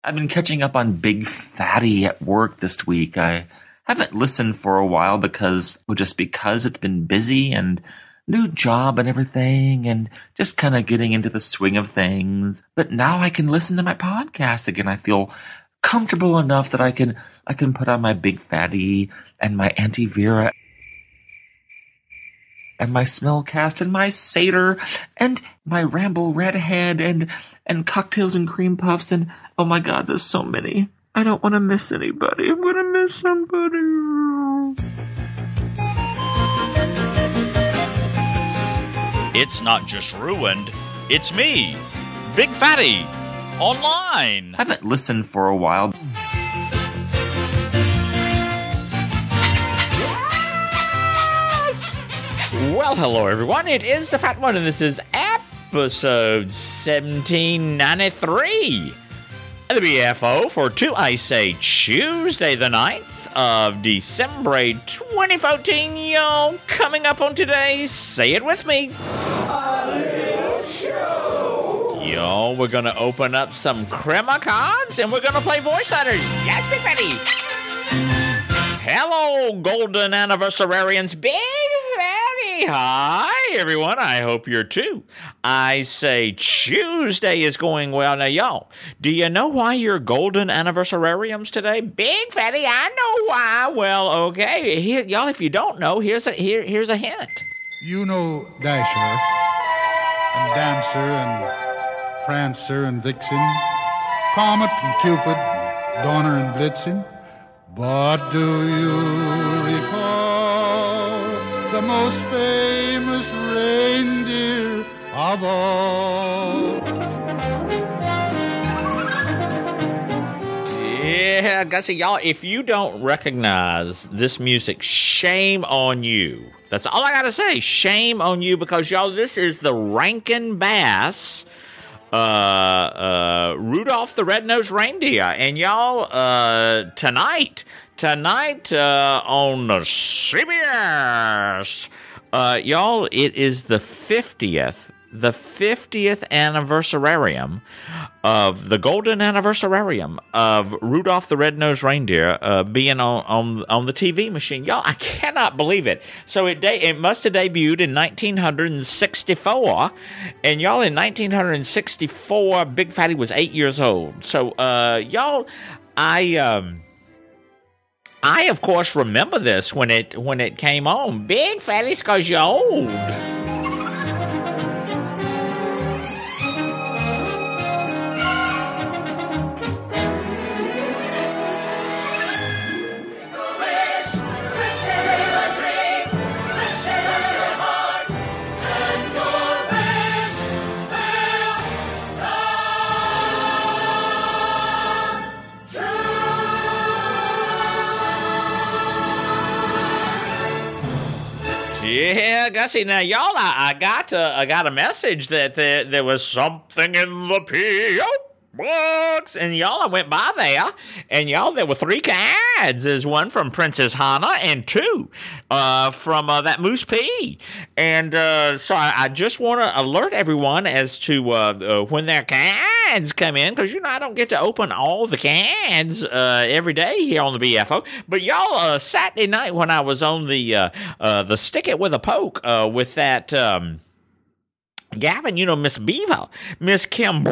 I've been catching up on Big Fatty at work this week. I haven't listened for a while because it's been busy and new job and everything and just kind of getting into the swing of things. But now I can listen to my podcast again. I feel comfortable enough that I can put on my Big Fatty and my Auntie Vera and my Smellcast and my Seder and my Ramble Redhead and Cocktails and Cream Puffs and oh my God, there's so many. I don't want to miss anybody. I'm going to miss somebody. It's not just ruined, it's me, Big Fatty, online. I haven't listened for a while. Well, hello everyone, it is the Fat One, and this is episode 1793 of the BFO for Tuesday the 9th of December 2014, y'all. Coming up on today's Say It With Me, a little show. Y'all, we're gonna open up some crema cards and we're gonna play voice letters. Yes, Big Fatty. Hello, golden anniversarians. Big Fatty. Hi, everyone. I hope you're too. I say Tuesday is going well. Now, y'all, do you know why you're golden anniversarians today? Big Fatty, I know why. Well, okay. Here, y'all, if you don't know, here's a hint. You know Dasher and Dancer and Prancer and Vixen, Comet and Cupid, Donner and Blitzen. But do you recall the most famous reindeer of all? Yeah, Gussie, y'all, if you don't recognize this music, shame on you. That's all I gotta say. Shame on you, because, y'all, this is the Rankin Bass Rudolph the Red-Nosed Reindeer. And y'all, tonight on the CBS, y'all, it is the 50th anniversarium of the golden anniversarium of Rudolph the Red-Nosed Reindeer being on the TV machine. Y'all, I cannot believe it. So it must have debuted in 1964, and y'all, in 1964, Big Fatty was 8 years old. So, y'all, I of course remember this when it came on. Big Fatty's 'cause you're old. Yeah, Gussie. Now, y'all, I got a message that there was something in the P.O. box, and y'all, I went by there, and y'all, there were 3 cards. There's one from Princess Hannah and 2 from that Moose P. And so I just want to alert everyone as to when their cards come in, because, I don't get to open all the cards every day here on the BFO. But y'all, Saturday night when I was on the Stick It With a Poke with that Gavin, Miss Beaver, Miss Kim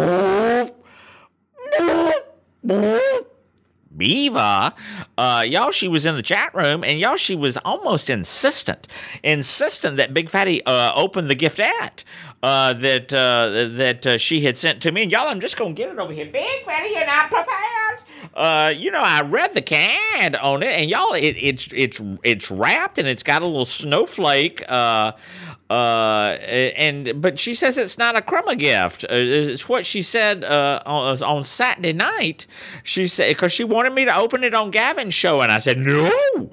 Beaver, y'all, she was in the chat room, and y'all, she was almost insistent that Big Fatty open the giftette that she had sent to me. And y'all, I'm just gonna get it over here. Big Fatty, you're not prepared. I read the card on it, and y'all, it's wrapped, and it's got a little snowflake. But she says it's not a crumma gift. It's what she said on Saturday night. She said, because she wanted me to open it on Gavin's show, and I said, no,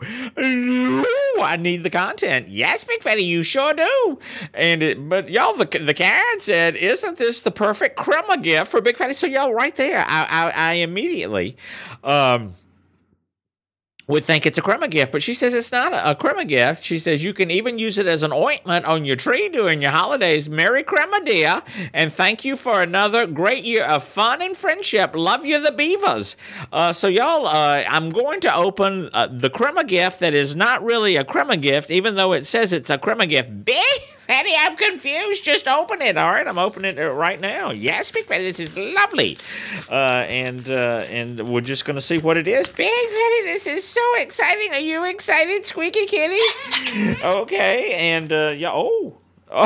I need the content. Yes, Big Fatty, you sure do. But y'all, the card said, isn't this the perfect crumma gift for Big Fatty? So y'all, right there, I immediately would think it's a Crema gift, but she says it's not a Crema gift. She says you can even use it as an ointment on your tree during your holidays. Merry Crema, dear, and thank you for another great year of fun and friendship. Love you, the Beavers. So y'all, I'm going to open the Crema gift that is not really a Crema gift, even though it says it's a Crema gift. Big Fatty, I'm confused. Just open it. All right, I'm opening it right now. Yes, Big Fatty, this is lovely. And we're just going to see what it is. Big Fatty, this is so exciting. Are you excited, Squeaky Kitty? Okay, and yeah, oh.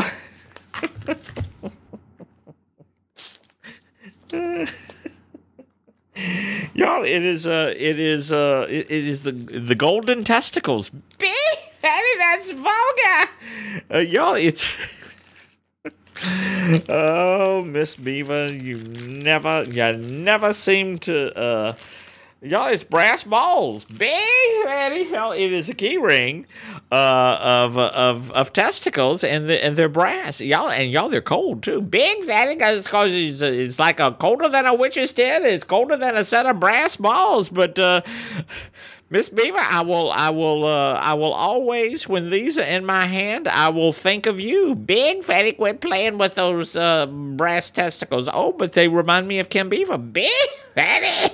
Y'all, it is the golden testicles. Big Fatty, that's vulgar. Y'all, it's oh, Miss Beaver, you never seem to y'all, it's brass balls. Big Fatty, hell, it is a key ring of testicles, and they're brass. Y'all, they're cold too. Big Fatty, because it's like a colder than a witch's tit. It's colder than a set of brass balls, but. Miss Beaver, I will always, when these are in my hand, I will think of you. Big Fatty, quit playing with those brass testicles. Oh, but they remind me of Kim Beaver. Big Fatty.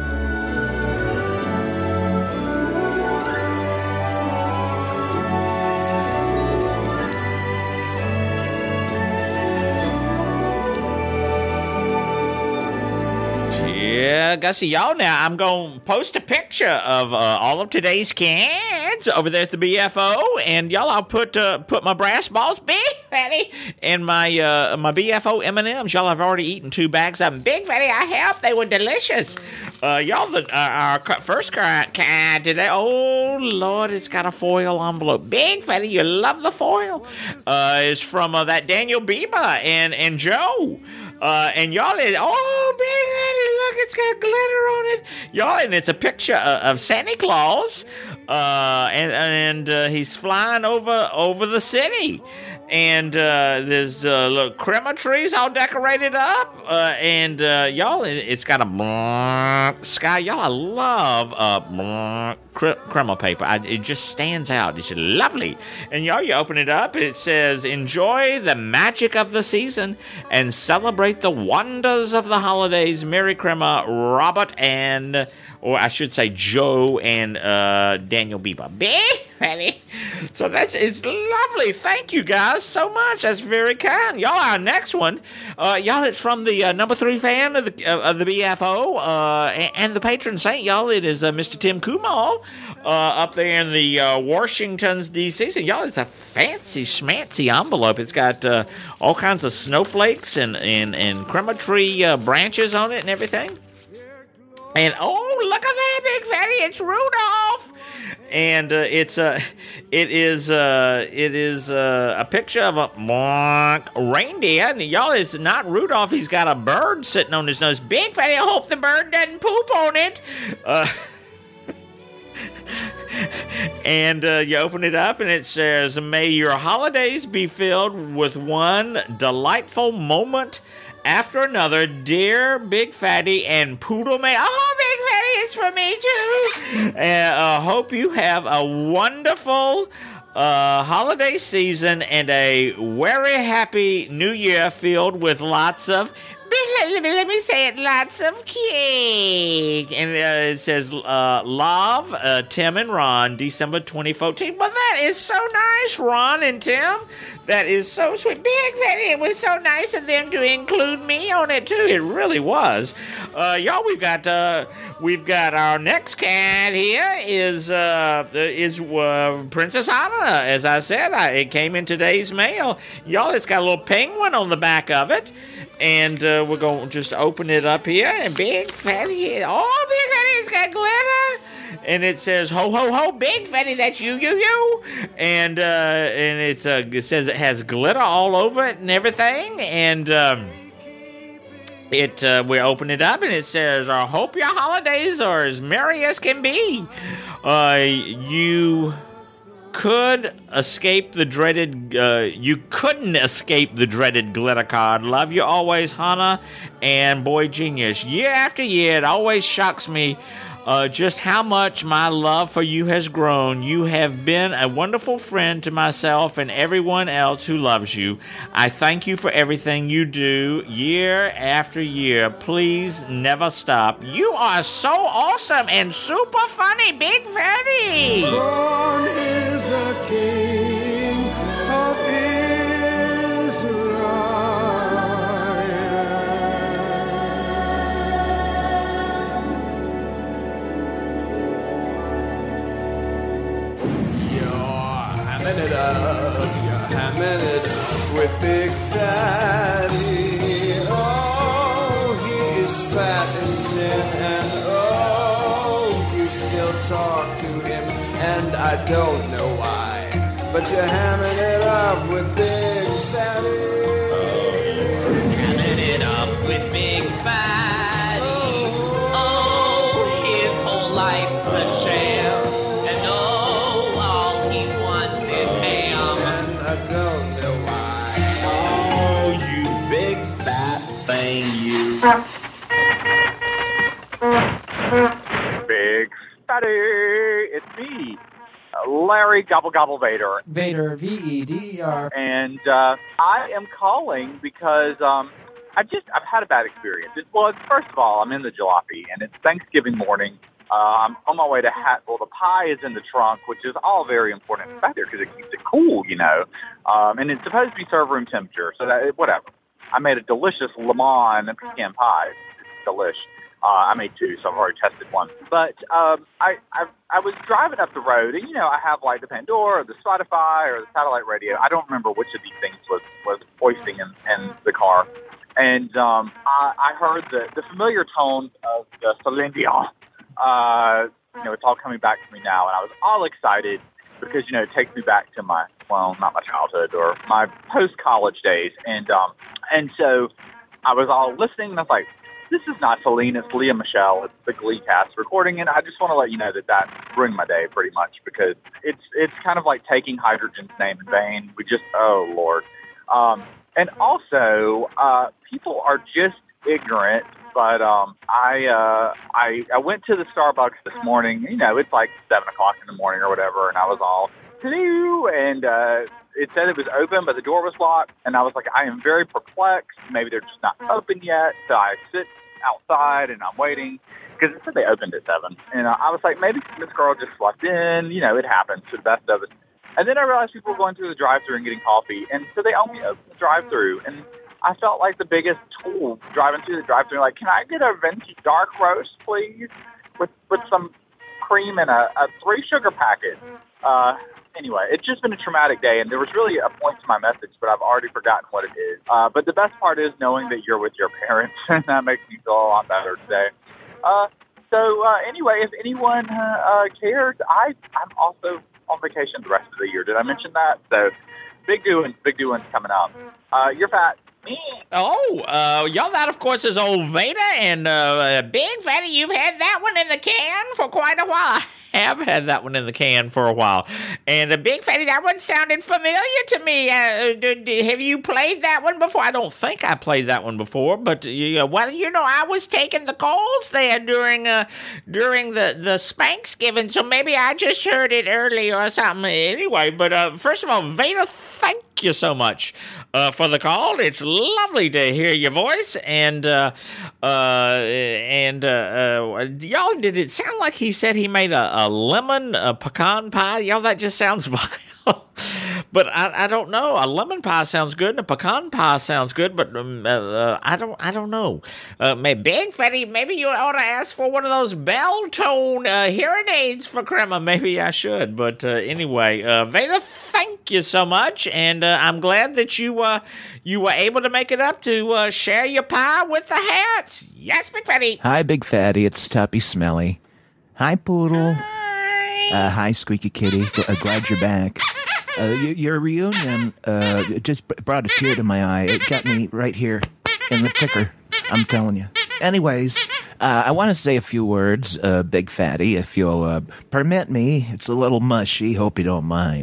Yeah, Gussie, y'all, now I'm going to post a picture of all of today's cans over there at the BFO, and y'all, I'll put my brass balls, Big Fatty, and my BFO M&Ms. Y'all, I've already eaten 2 bags of them. Big Fatty, I have. They were delicious. Y'all, our first can today, oh, Lord, it's got a foil envelope. Big Fatty, you love the foil. It's from that Daniel Bieber and Joe. And y'all, Big Fatty, look, it's got glitter on it. Y'all, and it's a picture of Santa Claus, and he's flying over the city. And there's little Crema trees all decorated up. And y'all, it's got a sky. Y'all, I love Crema paper. It just stands out. It's lovely. And y'all, you open it up, it says, enjoy the magic of the season and celebrate the wonders of the holidays. Merry Crema, Robert and... or I should say Joe and Daniel Bieber. Big Fatty. So it's lovely. Thank you guys so much. That's very kind. Y'all, our next one, y'all, it's from the number 3 fan of the BFO and the patron saint. Y'all, it is Mr. Tim Kumal up there in the Washington's D.C. So y'all, it's a fancy schmancy envelope. It's got all kinds of snowflakes and Crema tree branches on it and everything. And oh, look at that, Big Fatty! It's Rudolph, and it is a picture of a reindeer. And y'all, it's not Rudolph. He's got a bird sitting on his nose. Big Fatty, I hope the bird doesn't poop on it. And you open it up, and it says, "May your holidays be filled with one delightful moment after another, dear Big Fatty and Poodle Man." Oh, Big Fatty, it's for me too. And hope you have a wonderful holiday season and a very happy New Year filled with lots of. Let me say it, lots of cake. And it says, love, Tim and Ron, December 2014. Well, that is so nice, Ron and Tim. That is so sweet. Big Fatty, it was so nice of them to include me on it, too. It really was. Y'all, we've got our next cat here is Princess Anna. As I said, it came in today's mail. Y'all, it's got a little penguin on the back of it. And we're going to just open it up here. And Big Fatty, oh, Big Fatty, it's got glitter. And it says, ho, ho, ho, Big Fatty, that's you. And it says it has glitter all over it and everything. And we open it up, and it says, I hope your holidays are as merry as can be. You couldn't escape the dreaded glitter card. Love you always, Hannah and Boy Genius. Year after year, it always shocks me just how much my love for you has grown. You have been a wonderful friend to myself and everyone else who loves you. I thank you for everything you do year after year. Please never stop. You are so awesome and super funny, Big Fatty. Born is the King of Israel. You're hamming it up with Big Fatty. Oh, he is fat as sin, and oh, you still talk to him, and I don't know why, but you're hamming it up with Big Fatty. Hamming it up with Big Fatty. Oh, his whole life's a sham, and oh, all he wants is ham. And I don't know why. Oh, you big fat thing, you. Big Fatty, it's me, Larry Gobble Gobble Vader. Vader, V-E-D-E-R. And I am calling because I've had a bad experience. First of all, I'm in the jalopy, and it's Thanksgiving morning. I'm on my way to Hatfield. The pie is in the trunk, which is all very important back there because it keeps it cool, and it's supposed to be serve room temperature, so that whatever. I made a delicious Le Mans pecan pie. It's delish. I made two, so I've already tested one. But I was driving up the road, and I have like the Pandora, or the Spotify, or the satellite radio. I don't remember which of these things was hoisting in the car. And I heard the familiar tones of the Celine Dion. It's all coming back to me now, and I was all excited because it takes me back to not my childhood or my post-college days, and so I was all listening, and I was like, this is not Celine, it's Leah Michelle, it's the Glee cast recording, and I just want to let you know that ruined my day pretty much because it's kind of like taking Hydrogen's name in vain. Oh Lord. And also, people are just ignorant. But I went to the Starbucks this morning. It's like 7 o'clock in the morning or whatever, and I was all hello, and it said it was open, but the door was locked, and I was like, I am very perplexed. Maybe they're just not open yet. So I sit outside and I'm waiting because it said they opened at 7, and I was like, maybe this girl just slept in. It happens to the best of us. And then I realized people were going through the drive-thru and getting coffee, and so they only opened the drive-thru, and I felt like the biggest tool driving through the drive-thru. Like, can I get a venti dark roast, please, with some cream and a 3-sugar packet? Anyway, it's just been a traumatic day, and there was really a point to my message, but I've already forgotten what it is. But the best part is knowing that you're with your parents, and that makes me feel a lot better today. Anyway, if anyone cares, I'm also on vacation the rest of the year. Did I mention that? So, big doings coming up. You're fat. Oh, y'all, that of course is old Vader, and Big Fatty, you've had that one in the can for quite a while. I have had that one in the can for a while. And Big Fatty, that one sounded familiar to me. Have you played that one before? I don't think I played that one before, but I was taking the calls there during the Spanksgiving, so maybe I just heard it early or something. Anyway, but first of all, Vader, thank you so much for the call. It's lovely to hear your voice, and y'all, did it sound like he said he made a lemon pecan pie? Y'all, that just sounds vile. But I don't know. A lemon pie sounds good, and a pecan pie sounds good. But I don't know. Big Fatty, maybe you ought to ask for one of those bell tone hearing aids for Crema. Maybe I should. But anyway, Vader, thank you so much, and I'm glad that you were able to make it up to share your pie with the hats. Yes, Big Fatty. Hi, Big Fatty. It's Tuppy Smelly. Hi, Poodle. Hi, Squeaky Kitty. Glad you're back. Your reunion just brought a tear to my eye. It got me right here in the ticker, I'm telling you. Anyways, I want to say a few words, Big Fatty, if you'll permit me. It's a little mushy. Hope you don't mind.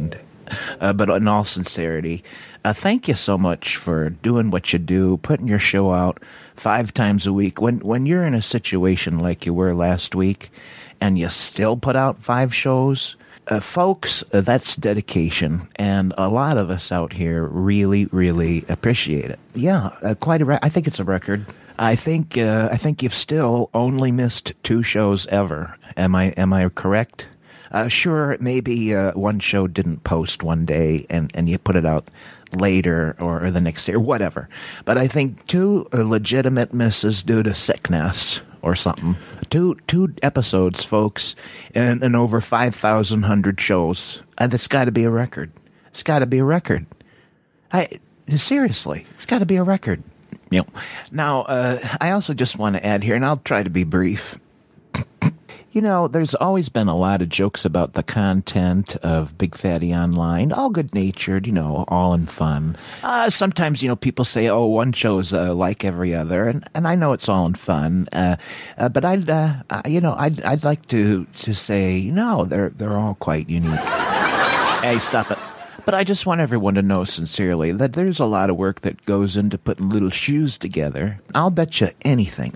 but in all sincerity, thank you so much for doing what you do, putting your show out 5 times a week. When you're in a situation like you were last week, and you still put out 5 shows, folks, that's dedication, and a lot of us out here really, really appreciate it. Yeah, I think it's a record. I think you've still only missed 2 shows ever. Am I correct? Sure, maybe one show didn't post one day and you put it out later or the next day or whatever. But I think 2 legitimate misses due to sickness or something. 2 episodes, folks, and over 5,100 shows. That's got to be a record. It's got to be a record. Seriously, it's got to be a record. Yep. Now, I also just want to add here, and I'll try to be brief. You know, there's always been a lot of jokes about the content of Big Fatty Online, all good-natured, all in fun. Sometimes, people say, oh, one show's like every other, and I know it's all in fun. But I'd like to say, no, they're all quite unique. Hey, stop it. But I just want everyone to know sincerely that there's a lot of work that goes into putting little shoes together. I'll bet you anything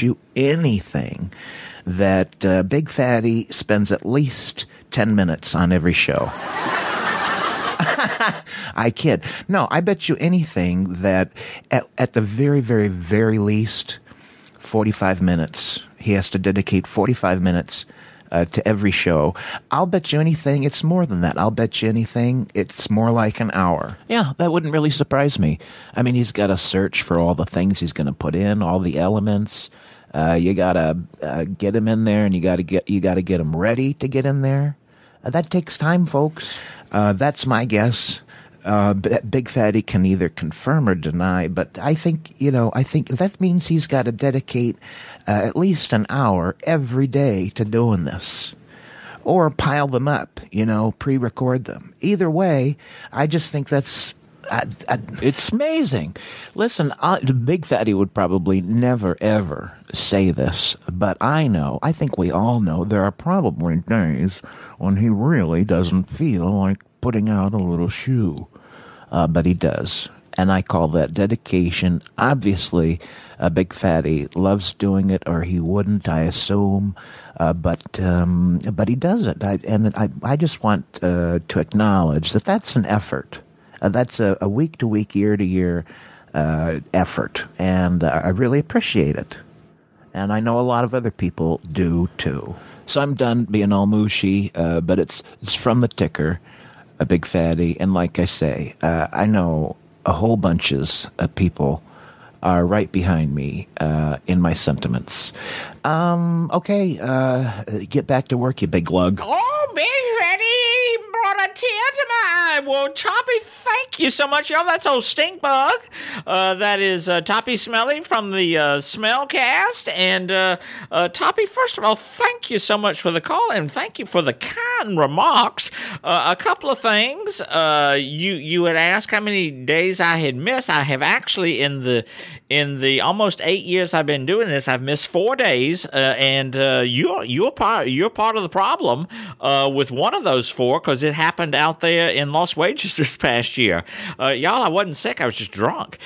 that Big Fatty spends at least 10 minutes on every show. I kid. No, I bet you anything that at the very, very, very least, 45 minutes. He has to dedicate 45 minutes to every show. I'll bet you anything it's more than that. I'll bet you anything it's more like an hour. Yeah, that wouldn't really surprise me. I mean, he's got to search for all the things he's going to put in, all the elements. You gotta get him in there, and you gotta get him ready to get in there. That takes time, folks. That's my guess. Big Fatty can either confirm or deny, but I think that means he's got to dedicate at least an hour every day to doing this. Or pile them up, pre-record them. Either way, I just think that's it's amazing. Listen, Big Fatty would probably never, ever say this, but I think we all know there are probably days when he really doesn't feel like putting out a little shoe. But he does. And I call that dedication. Obviously, Big Fatty loves doing it, or he wouldn't, I assume. But he does it. I just want to acknowledge that that's an effort. That's a week-to-week, year-to-year effort. And I really appreciate it. And I know a lot of other people do, too. So I'm done being all mushy, but it's from the ticker. A Big Fatty, and like I say, I know a whole bunches of people are right behind me in my sentiments. Okay, get back to work, you big lug. Oh, Big Fatty brought a tear to my eye. Well, Toppy, thank you so much. Yo, that's old stink bug. That is Toppy Smelly from the Smellcast. And Toppy, first of all, thank you so much for the call, and thank you for the kind remarks. A couple of things. You had asked how many days I had missed. I have actually, in the almost 8 years I've been doing this, I've missed 4 days, and you're part of the problem with one of those 4, because it happened out there in Las Vegas this past year. Y'all, I wasn't sick. I was just drunk.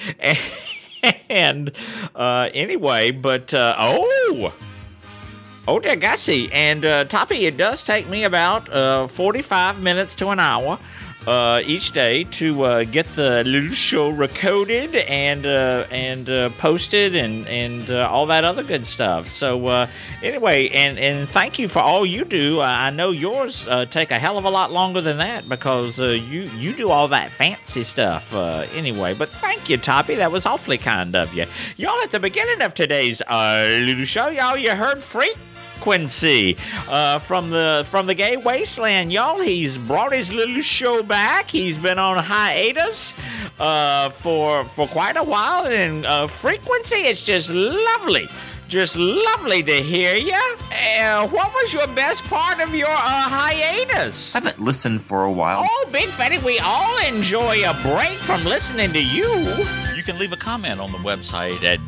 And anyway, but oh, dear Gussie. And Toppy, it does take me about 45 minutes to an hour each day to get the little show recorded and posted and all that other good stuff. So anyway, and thank you for all you do. I know yours take a hell of a lot longer than that, because you do all that fancy stuff anyway. But thank you, Toppy. That was awfully kind of you. Y'all, at the beginning of today's little show, y'all, you heard Frequency from the Gay Wasteland. Y'all, he's brought his little show back. He's been on hiatus for quite a while, and Frequency, it's just lovely to hear you. What was your best part of your hiatus? I haven't listened for a while. Oh, Big Fatty, we all enjoy a break from listening to you. You can leave a comment on the website at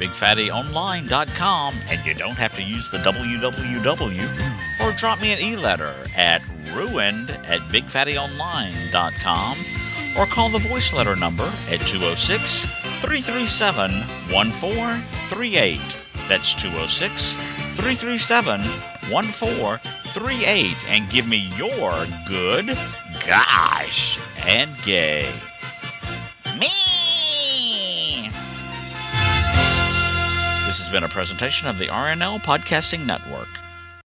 bigfattyonline.com, and you don't have to use the www, or drop me an e-letter at ruined at bigfattyonline.com or call the voice letter number at 206-337-1438. That's 206-337-1438 and give me your good, gosh, and gay. Me! This has been a presentation of the RNL Podcasting Network.